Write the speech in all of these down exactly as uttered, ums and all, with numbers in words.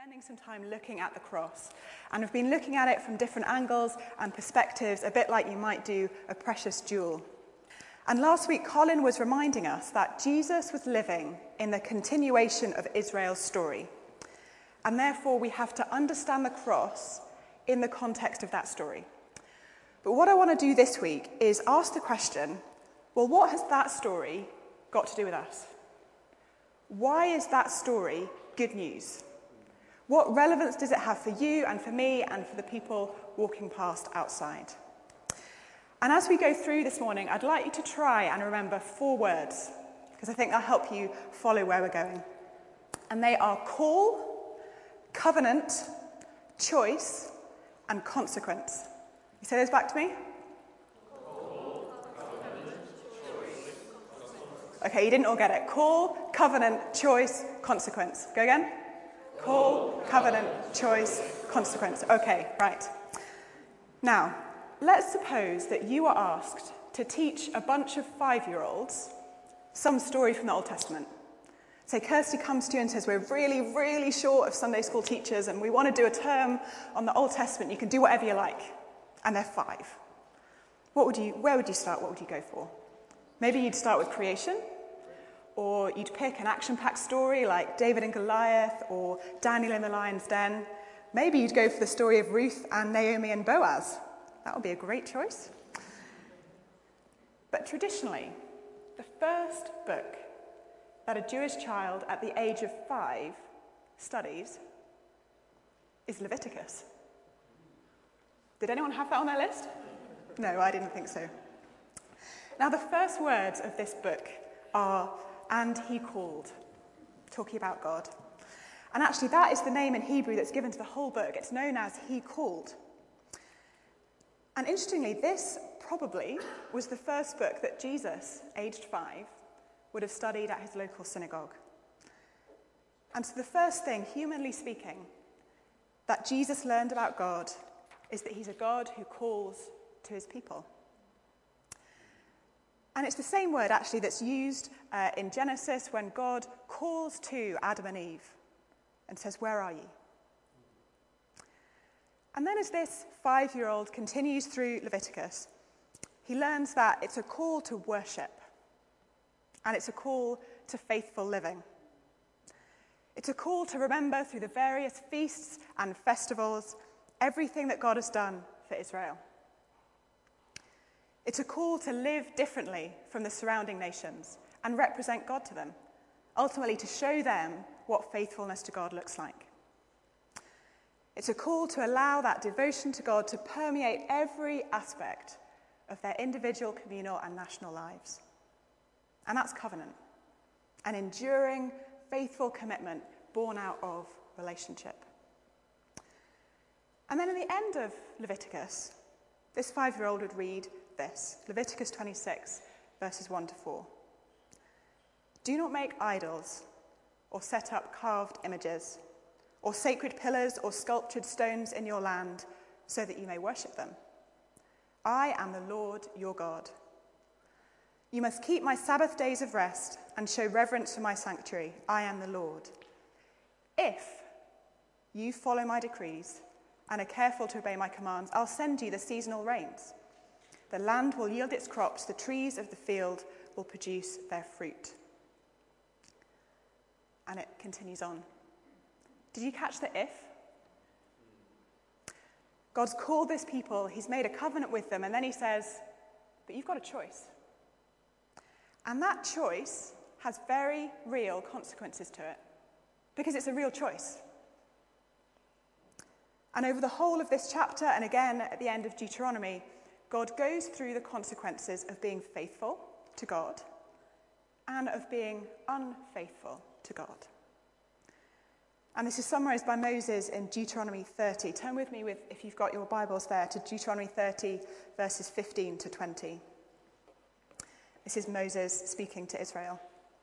spending some time looking at the cross, and we've been looking at it from different angles and perspectives, a bit like you might do a precious jewel. And last week, Colin was reminding us that Jesus was living in the continuation of Israel's story, and therefore we have to understand the cross in the context of that story. But what I want to do this week is ask the question, well, what has that story got to do with us? Why is that story good news? What relevance does it have for you and for me and for the people walking past outside? And as we go through this morning, I'd like you to try and remember four words, because I think they'll help you follow where we're going. And they are call, covenant, choice, and consequence. You say those back to me? Call, covenant, choice, consequence. Okay, you didn't all get it. Call, covenant, choice, consequence. Go again. Call, covenant, choice, consequence. Okay, right. Now, let's suppose that you are asked to teach a bunch of five-year-olds some story from the Old Testament. Say Kirsty comes to you and says, we're really, really short of Sunday school teachers and we want to do a term on the Old Testament. You can do whatever you like. And they're five. What would you, where would you start? What would you go for? Maybe you'd start with creation. Or you'd pick an action-packed story like David and Goliath or Daniel in the lion's den. Maybe you'd go for the story of Ruth and Naomi and Boaz. That would be a great choice. But traditionally, the first book that a Jewish child at the age of five studies is Leviticus. Did anyone have that on their list? No, I didn't think so. Now, the first words of this book are, and he called, talking about God. And actually, that is the name in Hebrew that's given to the whole book. It's known as He Called. And interestingly, this probably was the first book that Jesus, aged five, would have studied at his local synagogue. And so the first thing, humanly speaking, that Jesus learned about God is that he's a God who calls to his people. And it's the same word, actually, that's used uh, in Genesis when God calls to Adam and Eve and says, where are you? And then as this five-year-old continues through Leviticus, he learns that it's a call to worship, and it's a call to faithful living. It's a call to remember through the various feasts and festivals everything that God has done for Israel. It's a call to live differently from the surrounding nations and represent God to them, ultimately to show them what faithfulness to God looks like. It's a call to allow that devotion to God to permeate every aspect of their individual, communal, and national lives. And that's covenant, an enduring, faithful commitment born out of relationship. And then at the end of Leviticus, this five-year-old would read this, Leviticus twenty-six, verses one to four. Do not make idols or set up carved images or sacred pillars or sculptured stones in your land so that you may worship them. I am the Lord your God. You must keep my Sabbath days of rest and show reverence for my sanctuary. I am the Lord. If you follow my decrees and are careful to obey my commands, I'll send you the seasonal rains. The land will yield its crops, the trees of the field will produce their fruit. And it continues on. Did you catch the if? God's called this people, he's made a covenant with them, and then he says, but you've got a choice. And that choice has very real consequences to it, because it's a real choice. And over the whole of this chapter, and again at the end of Deuteronomy, God goes through the consequences of being faithful to God and of being unfaithful to God. And this is summarized by Moses in Deuteronomy thirty. Turn with me, with, if you've got your Bibles there, to Deuteronomy thirty, verses fifteen to twenty. This is Moses speaking to Israel.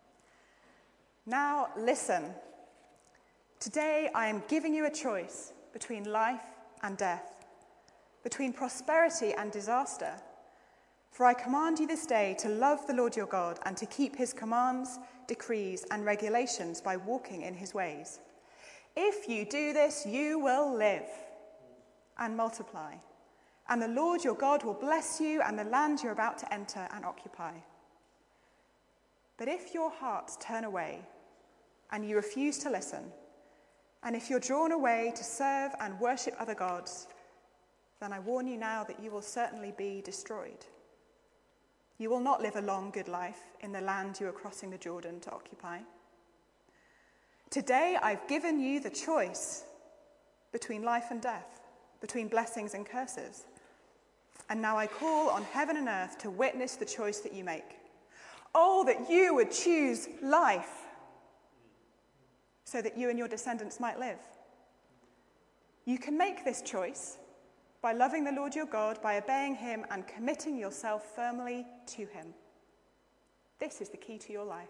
Now listen. Today I am giving you a choice between life and death, between prosperity and disaster. For I command you this day to love the Lord your God and to keep his commands, decrees, and regulations by walking in his ways. If you do this, you will live and multiply, and the Lord your God will bless you and the land you're about to enter and occupy. But if your hearts turn away and you refuse to listen, and if you're drawn away to serve and worship other gods, then I warn you now that you will certainly be destroyed. You will not live a long, good life in the land you are crossing the Jordan to occupy. Today I've given you the choice between life and death, between blessings and curses. And now I call on heaven and earth to witness the choice that you make. Oh, that you would choose life so that you and your descendants might live. You can make this choice by loving the Lord your God, by obeying him and committing yourself firmly to him. This is the key to your life.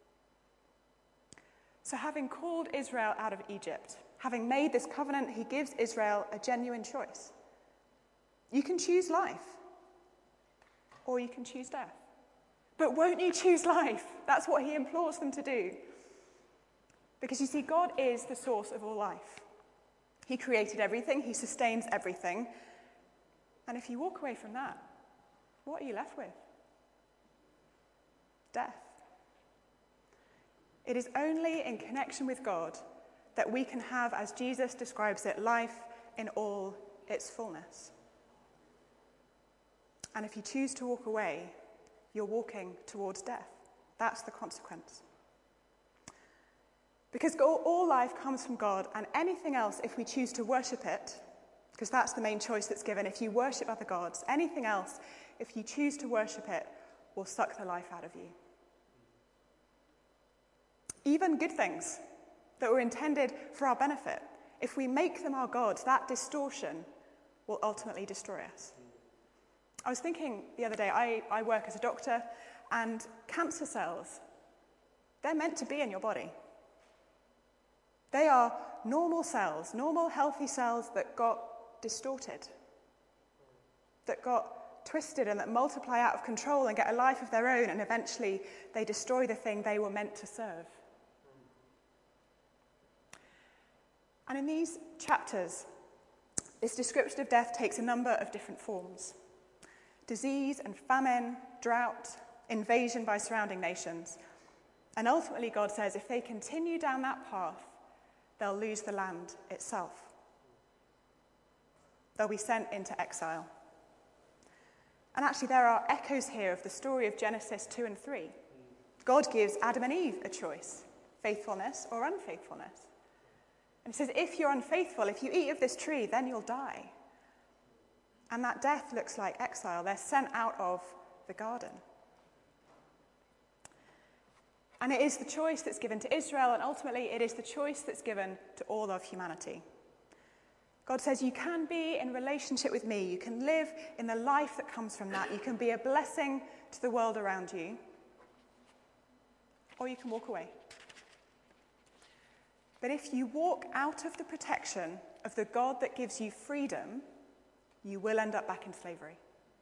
So having called Israel out of Egypt, having made this covenant, he gives Israel a genuine choice. You can choose life, or you can choose death. But won't you choose life? That's what he implores them to do. Because you see, God is the source of all life. He created everything, he sustains everything. And if you walk away from that, what are you left with? Death. It is only in connection with God that we can have, as Jesus describes it, life in all its fullness. And if you choose to walk away, you're walking towards death. That's the consequence. Because all life comes from God, and anything else, if we choose to worship it, because that's the main choice that's given, if you worship other gods, anything else, if you choose to worship it, will suck the life out of you. Even good things that were intended for our benefit, if we make them our gods, that distortion will ultimately destroy us. I was thinking the other day, I, I work as a doctor, and cancer cells, they're meant to be in your body. They are normal cells, normal healthy cells that got distorted, that got twisted and that multiply out of control and get a life of their own, and eventually they destroy the thing they were meant to serve. And in these chapters, this description of death takes a number of different forms. Disease and famine, drought, invasion by surrounding nations. And ultimately, God says, if they continue down that path, they'll lose the land itself. They'll be sent into exile. And actually, there are echoes here of the story of Genesis two and three. God gives Adam and Eve a choice, faithfulness or unfaithfulness. And he says, if you're unfaithful, if you eat of this tree, then you'll die. And that death looks like exile. They're sent out of the garden. And it is the choice that's given to Israel, and ultimately it is the choice that's given to all of humanity. God says you can be in relationship with me. You can live in the life that comes from that. You can be a blessing to the world around you. Or you can walk away. But if you walk out of the protection of the God that gives you freedom, you will end up back in slavery.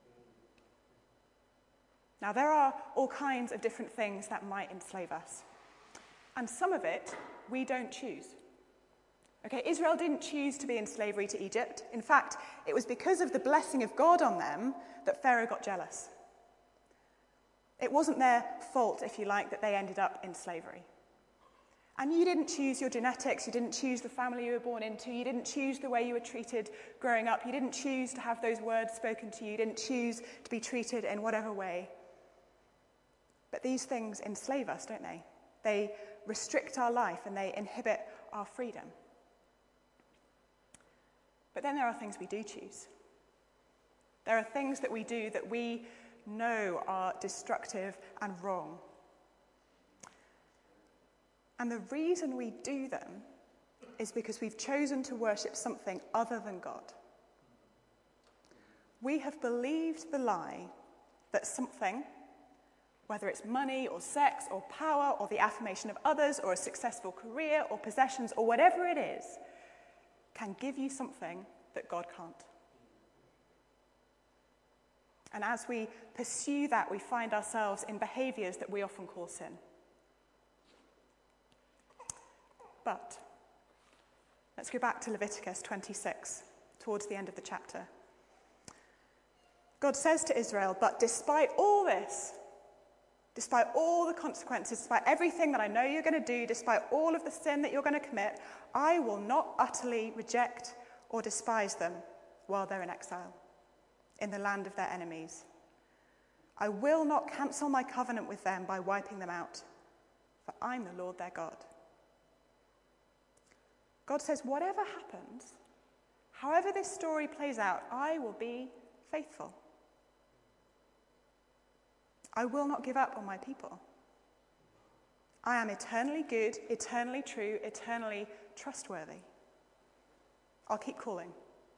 Now, there are all kinds of different things that might enslave us. And some of it we don't choose. Okay, Israel didn't choose to be in slavery to Egypt. In fact, it was because of the blessing of God on them that Pharaoh got jealous. It wasn't their fault, if you like, that they ended up in slavery. And you didn't choose your genetics, you didn't choose the family you were born into, you didn't choose the way you were treated growing up, you didn't choose to have those words spoken to you, you didn't choose to be treated in whatever way. But these things enslave us, don't they? They restrict our life and they inhibit our freedom. But then there are things we do choose. There are things that we do that we know are destructive and wrong. And the reason we do them is because we've chosen to worship something other than God. We have believed the lie that something, whether it's money or sex or power or the affirmation of others or a successful career or possessions or whatever it is, can give you something that God can't. And as we pursue that, we find ourselves in behaviors that we often call sin. But Let's go back to Leviticus twenty-six, towards the end of the chapter. God says to Israel, but despite all this, despite all the consequences, despite everything that I know you're going to do, despite all of the sin that you're going to commit, I will not utterly reject or despise them while they're in exile, in the land of their enemies. I will not cancel my covenant with them by wiping them out, for I'm the Lord their God. God says, whatever happens, however this story plays out, I will be faithful. I will not give up on my people. I am eternally good, eternally true, eternally trustworthy. I'll keep calling.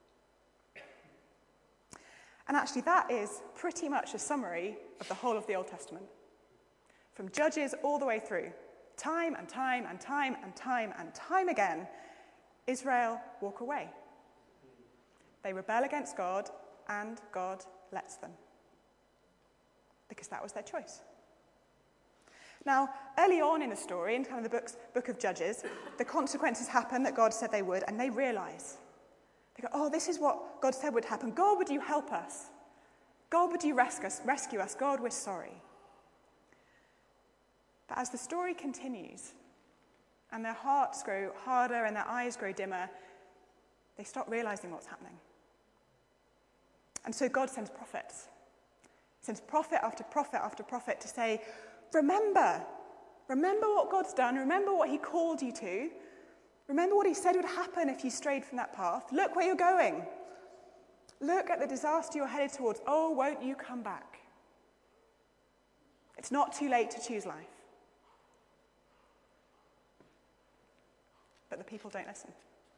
And actually, that is pretty much a summary of the whole of the Old Testament. From Judges all the way through, time and time and time and time and time again, Israel walk away. They rebel against God, and God lets them. Because that was their choice. Now, early on in the story, in kind of the books, book of Judges, the consequences happen that God said they would, and they realize. They go, oh, this is what God said would happen. God, would you help us? God, would you rescue us? Rescue us? God, we're sorry. But as the story continues, and their hearts grow harder and their eyes grow dimmer, they stop realizing what's happening. And so God sends prophets. He sends prophet after prophet after prophet to say, remember, remember what God's done, remember what he called you to, remember what he said would happen if you strayed from that path. Look where you're going. Look at the disaster you're headed towards. Oh, won't you come back? It's not too late to choose life. But the people don't listen.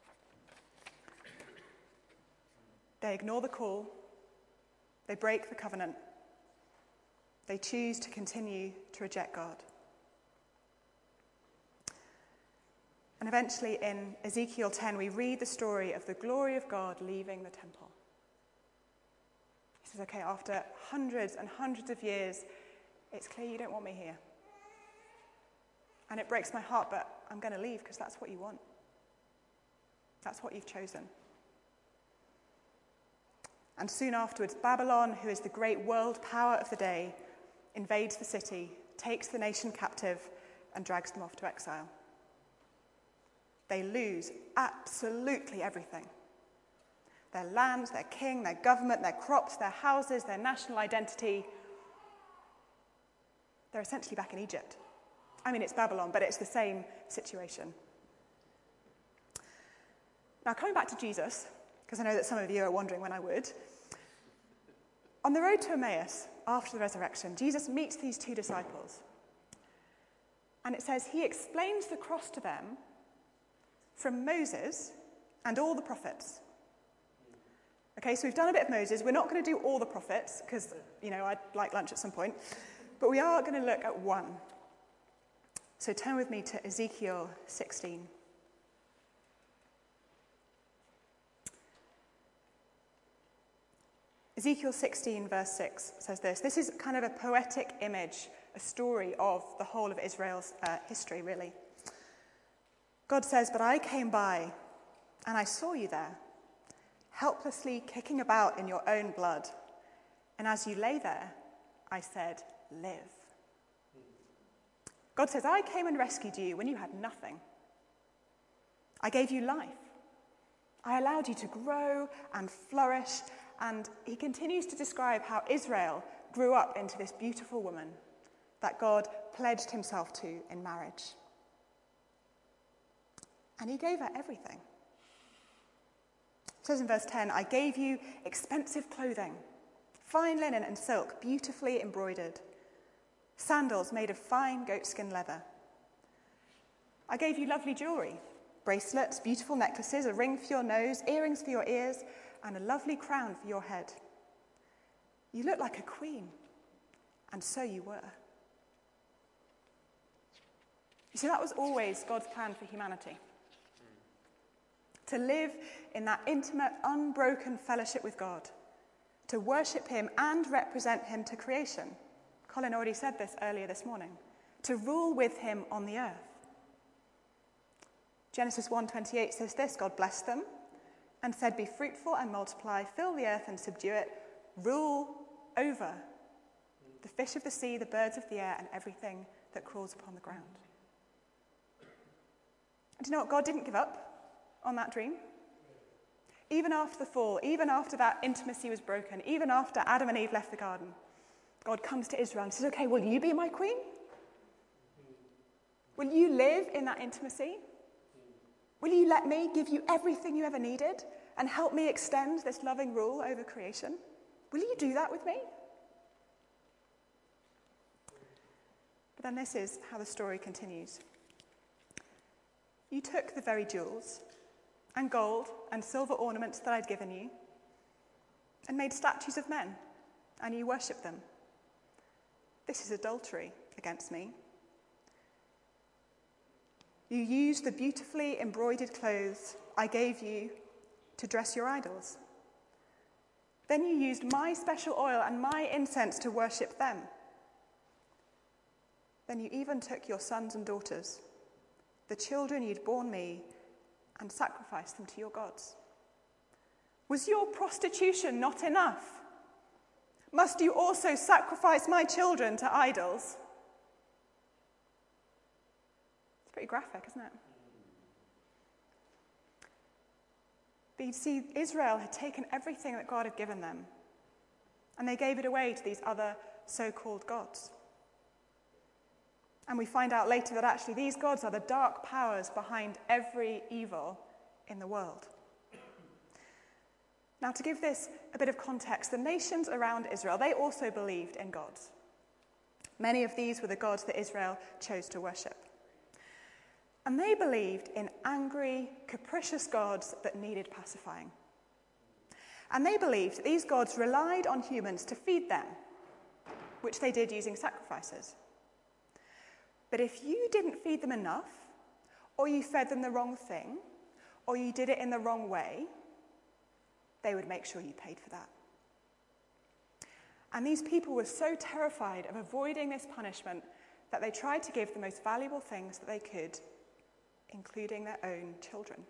They ignore the call. They break the covenant. They choose to continue to reject God. And eventually in Ezekiel ten, we read the story of the glory of God leaving the temple. He says, okay, after hundreds and hundreds of years, it's clear you don't want me here. And it breaks my heart, but I'm going to leave because that's what you want. That's what you've chosen. And soon afterwards, Babylon, who is the great world power of the day, invades the city, takes the nation captive, and drags them off to exile. They lose absolutely everything. Their land, their king, their government, their crops, their houses, their national identity. They're essentially back in Egypt. I mean, it's Babylon, but it's the same situation. Now, coming back to Jesus, because I know that some of you are wondering when I would. On the road to Emmaus, after the resurrection, Jesus meets these two disciples. And it says he explains the cross to them from Moses and all the prophets. Okay, so we've done a bit of Moses. We're not going to do all the prophets, because, you know, I'd like lunch at some point. But we are going to look at one. So turn with me to Ezekiel sixteen. Ezekiel sixteen, verse six says this. This is kind of a poetic image, a story of the whole of Israel's uh, history, really. God says, but I came by, and I saw you there, helplessly kicking about in your own blood. And as you lay there, I said, live. God says, I came and rescued you when you had nothing. I gave you life. I allowed you to grow and flourish. And he continues to describe how Israel grew up into this beautiful woman that God pledged himself to in marriage. And he gave her everything. It says in verse ten, I gave you expensive clothing, fine linen and silk, beautifully embroidered, sandals made of fine goatskin leather. I gave you lovely jewelry, bracelets, beautiful necklaces, a ring for your nose, earrings for your ears, and a lovely crown for your head. You look like a queen, and so you were. You see, that was always God's plan for humanity. To live in that intimate, unbroken fellowship with God, to worship him and represent him to creation. Colin already said this earlier this morning. To rule with him on the earth. Genesis one twenty-eight says this: God blessed them and said, "Be fruitful and multiply, fill the earth and subdue it, rule over the fish of the sea, the birds of the air, and everything that crawls upon the ground." And do you know what? God didn't give up on that dream. Even after the fall, even after that intimacy was broken, even after Adam and Eve left the garden, God comes to Israel and says, "Okay, will you be my queen? Will you live in that intimacy? Will you let me give you everything you ever needed and help me extend this loving rule over creation? Will you do that with me?" But then this is how the story continues. "You took the very jewels and gold and silver ornaments that I'd given you and made statues of men, and you worshipped them. This is adultery against me. You used the beautifully embroidered clothes I gave you to dress your idols. Then you used my special oil and my incense to worship them. Then you even took your sons and daughters, the children you'd borne me, and sacrificed them to your gods. Was your prostitution not enough? Must you also sacrifice my children to idols?" It's pretty graphic, isn't it? But you see, Israel had taken everything that God had given them, and they gave it away to these other so-called gods. And we find out later that actually these gods are the dark powers behind every evil in the world. Now, to give this a bit of context, the nations around Israel, they also believed in gods. Many of these were the gods that Israel chose to worship. And they believed in angry, capricious gods that needed pacifying. And they believed that these gods relied on humans to feed them, which they did using sacrifices. But if you didn't feed them enough, or you fed them the wrong thing, or you did it in the wrong way, they would make sure you paid for that. And these people were so terrified of avoiding this punishment that they tried to give the most valuable things that they could, including their own children.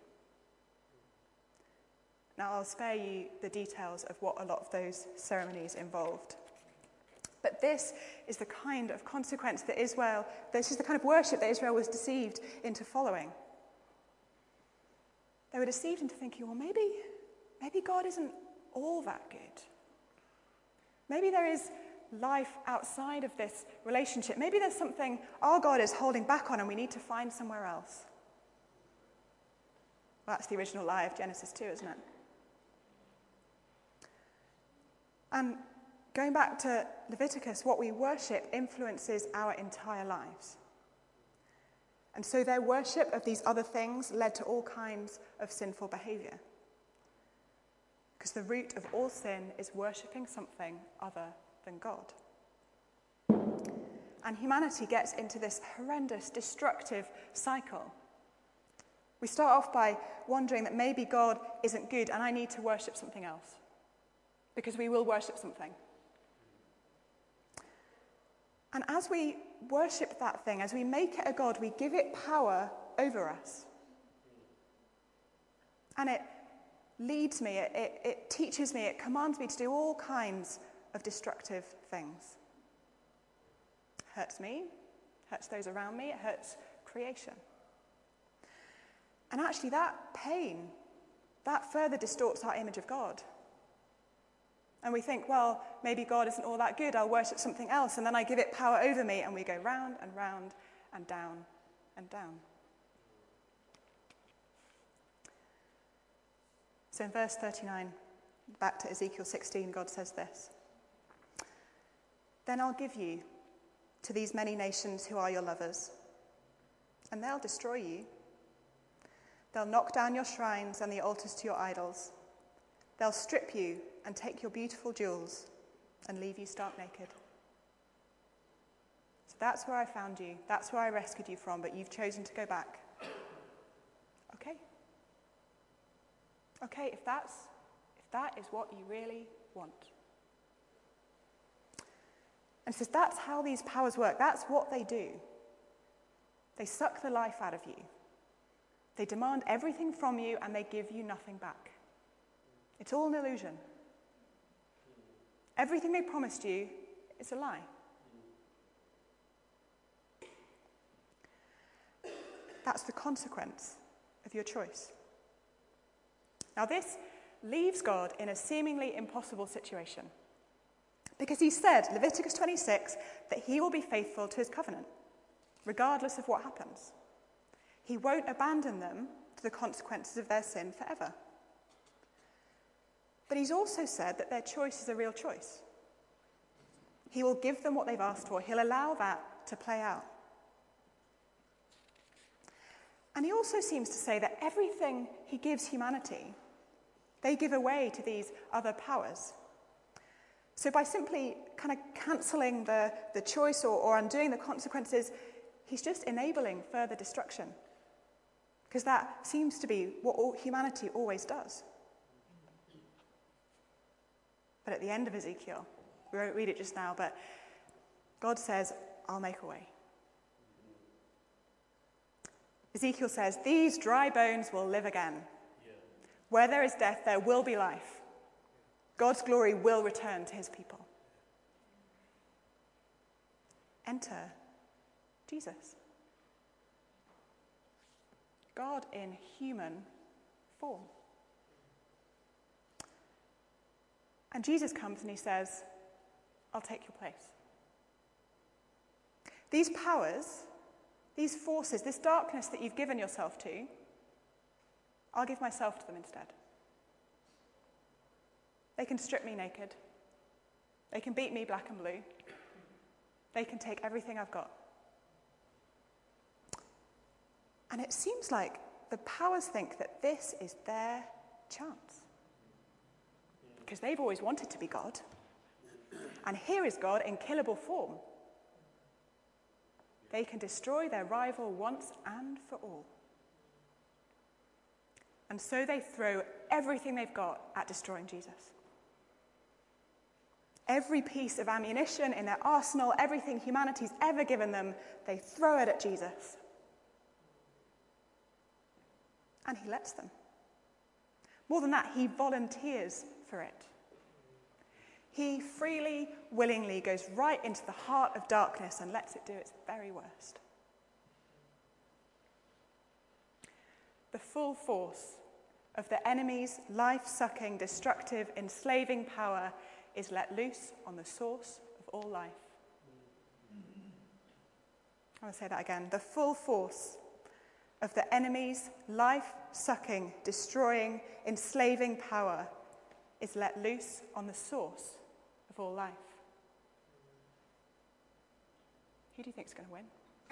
Now, I'll spare you the details of what a lot of those ceremonies involved. But this is the kind of consequence that Israel, this is the kind of worship that Israel was deceived into following. They were deceived into thinking, well, maybe, maybe God isn't all that good. Maybe there is life outside of this relationship. Maybe there's something our God is holding back on and we need to find somewhere else. Well, that's the original lie of Genesis two, isn't it? And going back to Leviticus, what we worship influences our entire lives. And so their worship of these other things led to all kinds of sinful behavior. Because the root of all sin is worshipping something other than God. And humanity gets into this horrendous, destructive cycle. We start off by wondering that maybe God isn't good and I need to worship something else. Because we will worship something. And as we worship that thing, as we make it a god, we give it power over us. And it leads me, it, it, it teaches me, it commands me to do all kinds of destructive things. It hurts me, hurts those around me, it hurts creation. And actually that pain, that further distorts our image of God. And we think, well, maybe God isn't all that good, I'll worship something else, and then I give it power over me, and we go round and round and down and down. So in verse thirty-nine, back to Ezekiel sixteen, God says this: "Then I'll give you to these many nations who are your lovers, and they'll destroy you. They'll knock down your shrines and the altars to your idols. They'll strip you and take your beautiful jewels and leave you stark naked. So that's where I found you. That's where I rescued you from, but you've chosen to go back. Okay. Okay, if that's if that is what you really want." And says that's how these powers work. That's what they do. They suck the life out of you. They demand everything from you and they give you nothing back. It's all an illusion. Everything they promised you is a lie. That's the consequence of your choice. Now, this leaves God in a seemingly impossible situation. Because he said, Leviticus twenty-six, that he will be faithful to his covenant, regardless of what happens. He won't abandon them to the consequences of their sin forever. But he's also said that their choice is a real choice. He will give them what they've asked for. He'll allow that to play out. And he also seems to say that everything he gives humanity, they give away to these other powers. So by simply kind of cancelling the, the choice or, or undoing the consequences, he's just enabling further destruction. Because that seems to be what all, humanity always does. But at the end of Ezekiel, we won't read it just now, but God says, I'll make a way. Ezekiel says, these dry bones will live again. Yeah. Where there is death, there will be life. God's glory will return to his people. Enter Jesus. God in human form. And Jesus comes and he says, I'll take your place. These powers, these forces, this darkness that you've given yourself to, I'll give myself to them instead. They can strip me naked. They can beat me black and blue. They can take everything I've got. And it seems like the powers think that this is their chance. Because they've always wanted to be God. And here is God in killable form. They can destroy their rival once and for all. And so they throw everything they've got at destroying Jesus. Every piece of ammunition in their arsenal, everything humanity's ever given them, they throw it at Jesus. And he lets them. More than that, he volunteers for it. He freely, willingly goes right into the heart of darkness and lets it do its very worst. The full force of the enemy's life-sucking, destructive, enslaving power is let loose on the source of all life. I want to say that again. The full force of the enemy's life-sucking, destroying, enslaving power is let loose on the source of all life. Who do you think is going to win?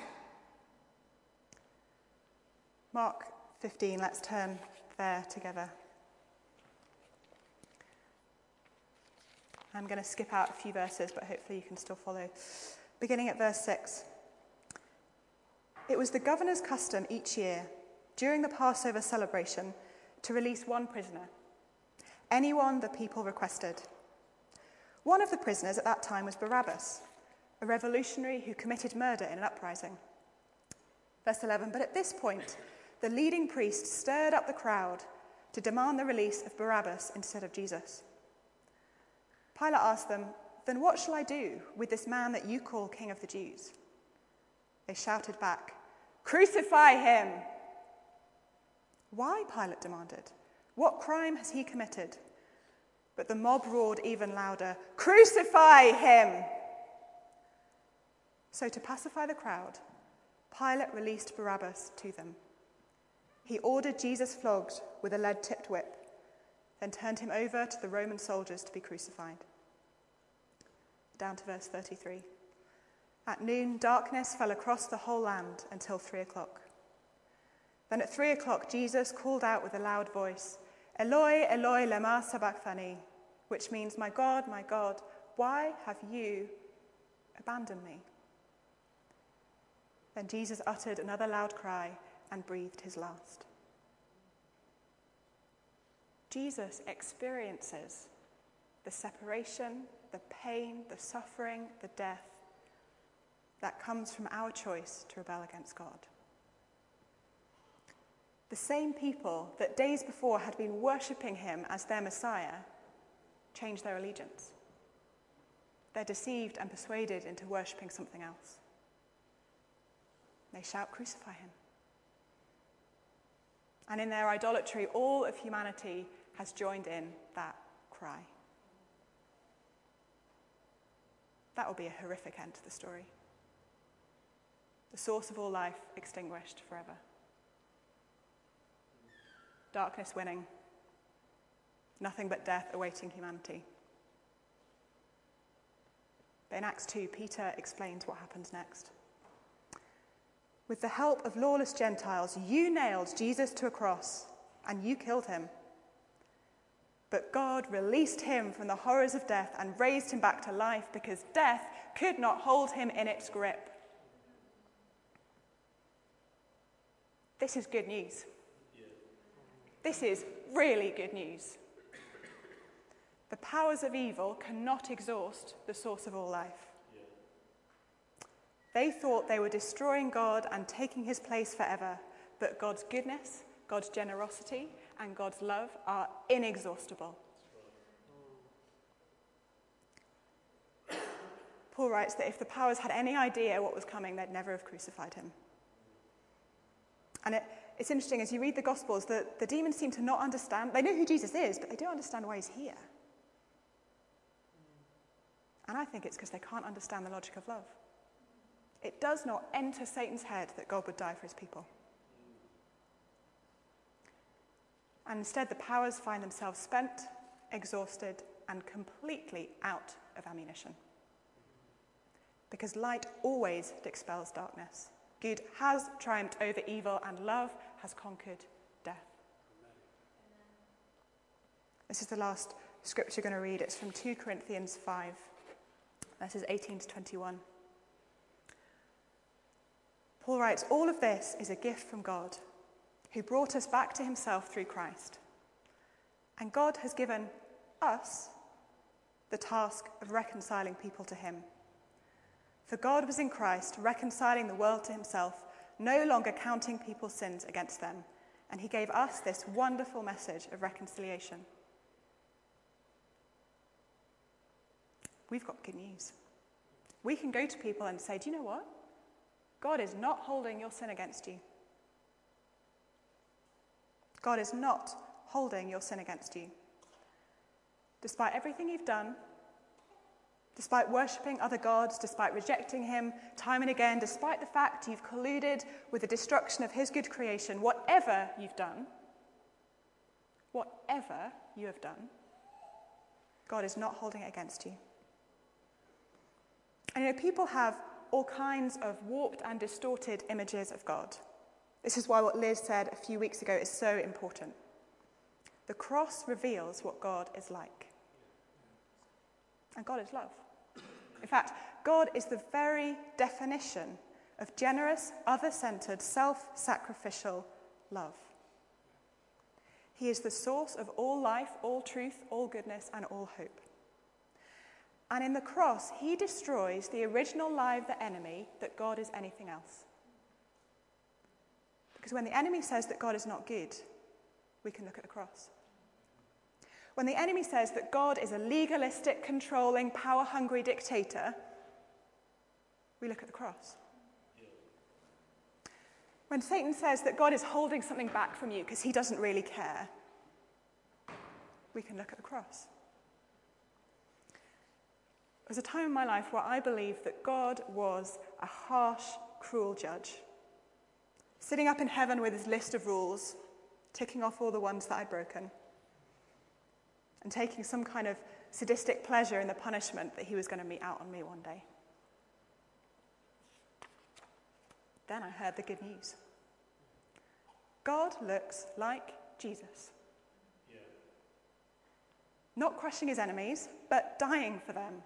Mark fifteen, let's turn there together. I'm going to skip out a few verses, but hopefully you can still follow. Beginning at verse six. It was the governor's custom each year, during the Passover celebration, to release one prisoner, anyone the people requested. One of the prisoners at that time was Barabbas, a revolutionary who committed murder in an uprising. Verse eleven, but at this point, the leading priest stirred up the crowd to demand the release of Barabbas instead of Jesus. Pilate asked them, then what shall I do with this man that you call King of the Jews? They shouted back, crucify him! Why? Pilate demanded. What crime has he committed? But the mob roared even louder, crucify him! So to pacify the crowd, Pilate released Barabbas to them. He ordered Jesus flogged with a lead-tipped whip, then turned him over to the Roman soldiers to be crucified. Down to verse thirty-three. At noon, darkness fell across the whole land until three o'clock. Then at three o'clock, Jesus called out with a loud voice, Eloi, Eloi, lema sabachthani, which means, my God, my God, why have you abandoned me? Then Jesus uttered another loud cry and breathed his last. Jesus experiences the separation, the pain, the suffering, the death that comes from our choice to rebel against God. The same people that days before had been worshipping him as their Messiah change their allegiance. They're deceived and persuaded into worshipping something else. They shout, "Crucify him." And in their idolatry, all of humanity has joined in that cry. That will be a horrific end to the story. The source of all life extinguished forever. Darkness winning. Nothing but death awaiting humanity. But in Acts two, Peter explains what happens next. With the help of lawless Gentiles, you nailed Jesus to a cross and you killed him. But God released him from the horrors of death and raised him back to life because death could not hold him in its grip. This is good news. This is really good news. The powers of evil cannot exhaust the source of all life. They thought they were destroying God and taking his place forever, but God's goodness, God's generosity, and God's love are inexhaustible. Paul writes that if the powers had any idea what was coming, they'd never have crucified him. And it, it's interesting, as you read the Gospels, that the demons seem to not understand. They know who Jesus is, but they don't understand why he's here. And I think it's because they can't understand the logic of love. It does not enter Satan's head that God would die for his people. And instead, the powers find themselves spent, exhausted, and completely out of ammunition. Because light always dispels darkness. Good has triumphed over evil, and love has conquered death. This is the last scripture we're going to read. It's from two Corinthians five, verses eighteen to twenty-one. Paul writes, "All of this is a gift from God, who brought us back to himself through Christ. And God has given us the task of reconciling people to him. For God was in Christ, reconciling the world to himself, no longer counting people's sins against them. And he gave us this wonderful message of reconciliation." We've got good news. We can go to people and say, "Do you know what? God is not holding your sin against you. God is not holding your sin against you. Despite everything you've done, despite worshipping other gods, despite rejecting him time and again, despite the fact you've colluded with the destruction of his good creation, whatever you've done, whatever you have done, God is not holding it against you." And you know, people have all kinds of warped and distorted images of God. This is why what Liz said a few weeks ago is so important. The cross reveals what God is like. And God is love. In fact, God is the very definition of generous, other-centered, self-sacrificial love. He is the source of all life, all truth, all goodness, and all hope. And in the cross, he destroys the original lie of the enemy that God is anything else. Because when the enemy says that God is not good, we can look at the cross. When the enemy says that God is a legalistic, controlling, power-hungry dictator, we look at the cross. When Satan says that God is holding something back from you because he doesn't really care, we can look at the cross. There was a time in my life where I believed that God was a harsh, cruel judge, sitting up in heaven with his list of rules, ticking off all the ones that I'd broken, and taking some kind of sadistic pleasure in the punishment that he was going to mete out on me one day. Then I heard the good news. God looks like Jesus. Yeah. Not crushing his enemies, but dying for them.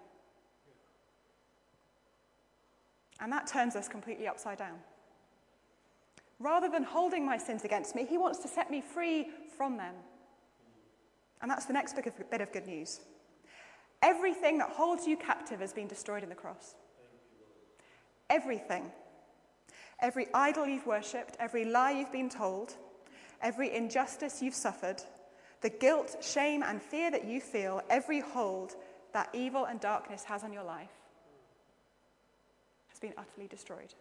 And that turns us completely upside down. Rather than holding my sins against me, he wants to set me free from them. And that's the next bit of good news. Everything that holds you captive has been destroyed in the cross. Everything. Every idol you've worshipped, every lie you've been told, every injustice you've suffered, the guilt, shame, and fear that you feel, every hold that evil and darkness has on your life has been utterly destroyed.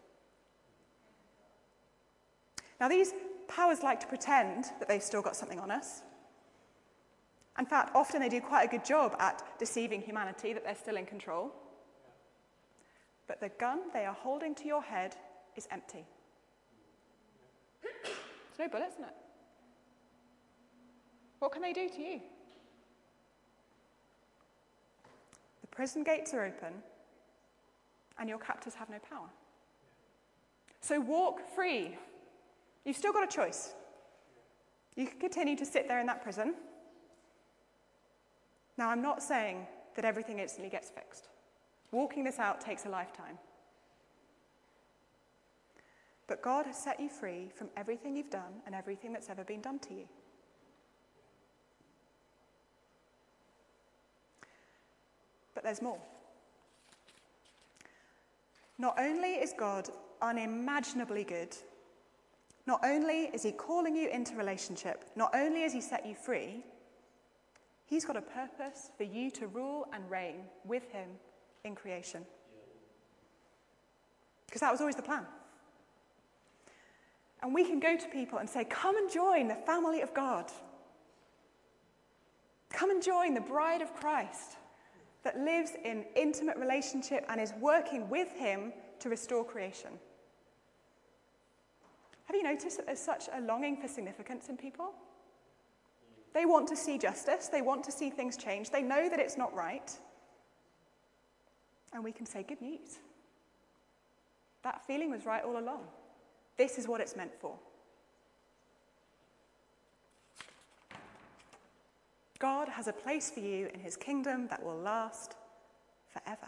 Now, these powers like to pretend that they've still got something on us. In fact, often they do quite a good job at deceiving humanity that they're still in control. But the gun they are holding to your head is empty. There's no bullets in it. What can they do to you? The prison gates are open, and your captors have no power. So walk free. You've still got a choice. You can continue to sit there in that prison. Now, I'm not saying that everything instantly gets fixed. Walking this out takes a lifetime. But God has set you free from everything you've done and everything that's ever been done to you. But there's more. Not only is God unimaginably good, not only is he calling you into relationship, not only has he set you free, he's got a purpose for you to rule and reign with him in creation. Because that was always the plan. And we can go to people and say, come and join the family of God. Come and join the bride of Christ that lives in intimate relationship and is working with him to restore creation. Have you noticed that there's such a longing for significance in people? They want to see justice. They want to see things change. They know that it's not right. And we can say, good news. That feeling was right all along. This is what it's meant for. God has a place for you in his kingdom that will last forever.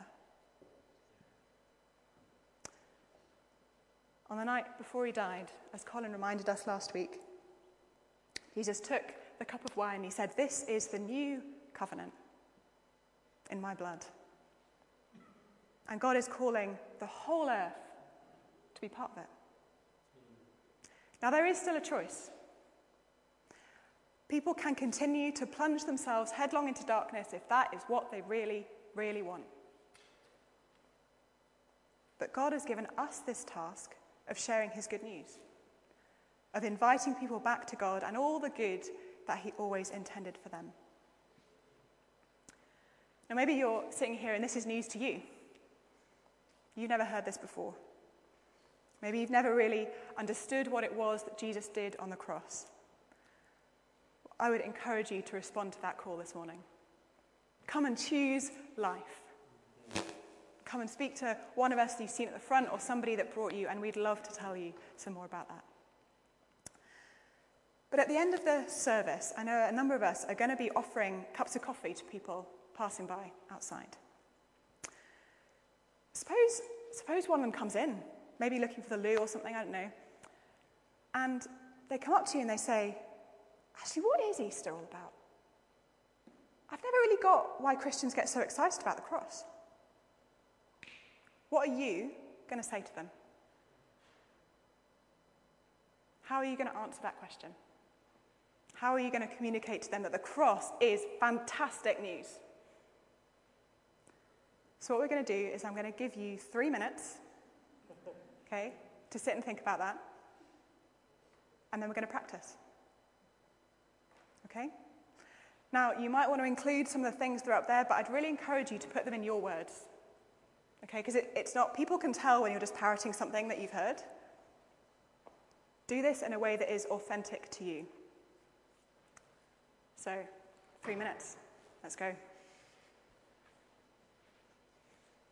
On the night before he died, as Colin reminded us last week, Jesus took the cup of wine and he said, this is the new covenant in my blood. And God is calling the whole earth to be part of it. Now, there is still a choice. People can continue to plunge themselves headlong into darkness if that is what they really, really want. But God has given us this task of sharing his good news, of inviting people back to God and all the good that he always intended for them. Now, maybe you're sitting here and this is news to you. You've never heard this before. Maybe you've never really understood what it was that Jesus did on the cross. I would encourage you to respond to that call this morning. Come and choose life. Come and speak to one of us that you've seen at the front or somebody that brought you, and we'd love to tell you some more about that. But at the end of the service, I know a number of us are going to be offering cups of coffee to people passing by outside. Suppose, suppose one of them comes in, maybe looking for the loo or something, I don't know, and they come up to you and they say, actually, what is Easter all about? I've never really got why Christians get so excited about the cross. What are you going to say to them? How are you going to answer that question? How are you going to communicate to them that the cross is fantastic news? So what we're going to do is I'm going to give you three minutes, okay, to sit and think about that. And then we're going to practice. Okay? Now, you might want to include some of the things that are up there, but I'd really encourage you to put them in your words. Okay? Because it, it's not, people can tell when you're just parroting something that you've heard. Do this in a way that is authentic to you. So, three minutes. Let's go.